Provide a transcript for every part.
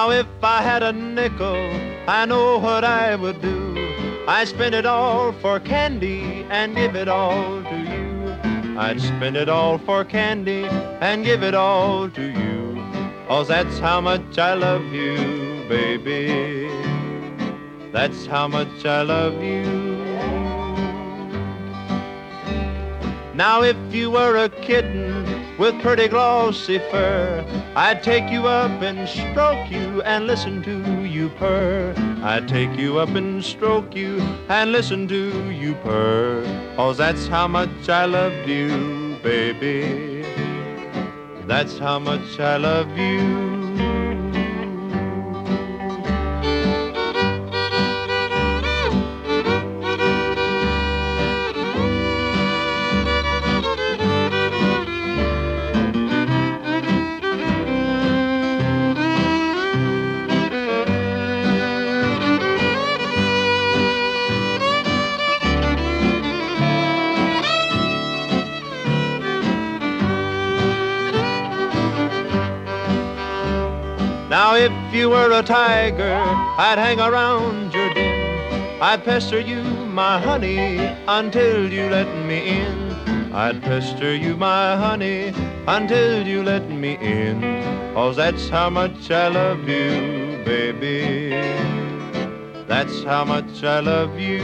Now if I had a nickel, I know what I would do. I'd spend it all for candy and give it all to you. I'd spend it all for candy and give it all to you. 'Cause that's how much I love you, baby. That's how much I love you. Now if you were a kitten with pretty glossy fur, I'd take you up and stroke you and listen to you purr. I'd take you up and stroke you and listen to you purr. 'Cause that's how much I love you, baby. That's how much I love you. Now if you were a tiger, I'd hang around your den. I'd pester you, my honey, until you let me in. I'd pester you, my honey, until you let me in. 'Cause that's how much I love you, baby. That's how much I love you.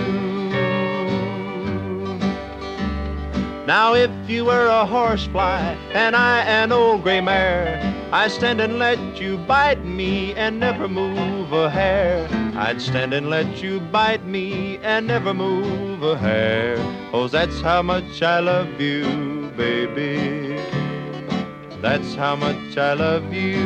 Now if you were a horsefly and I an old gray mare, I'd stand and let you bite me and never move a hair. I'd stand and let you bite me and never move a hair. 'Cause that's how much I love you, baby. That's how much I love you.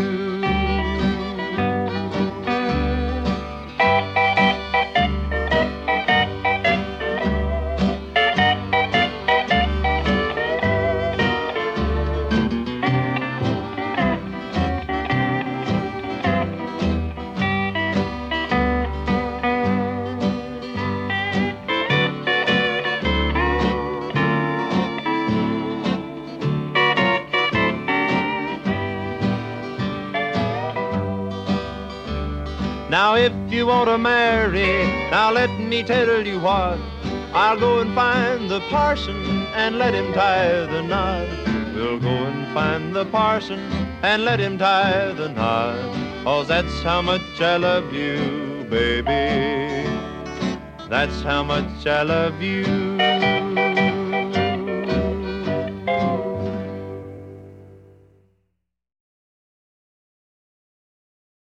Now if you want to marry, now let me tell you what, I'll go and find the parson and let him tie the knot. We'll go and find the parson and let him tie the knot. 'Cause that's how much I love you, baby. That's how much I love you.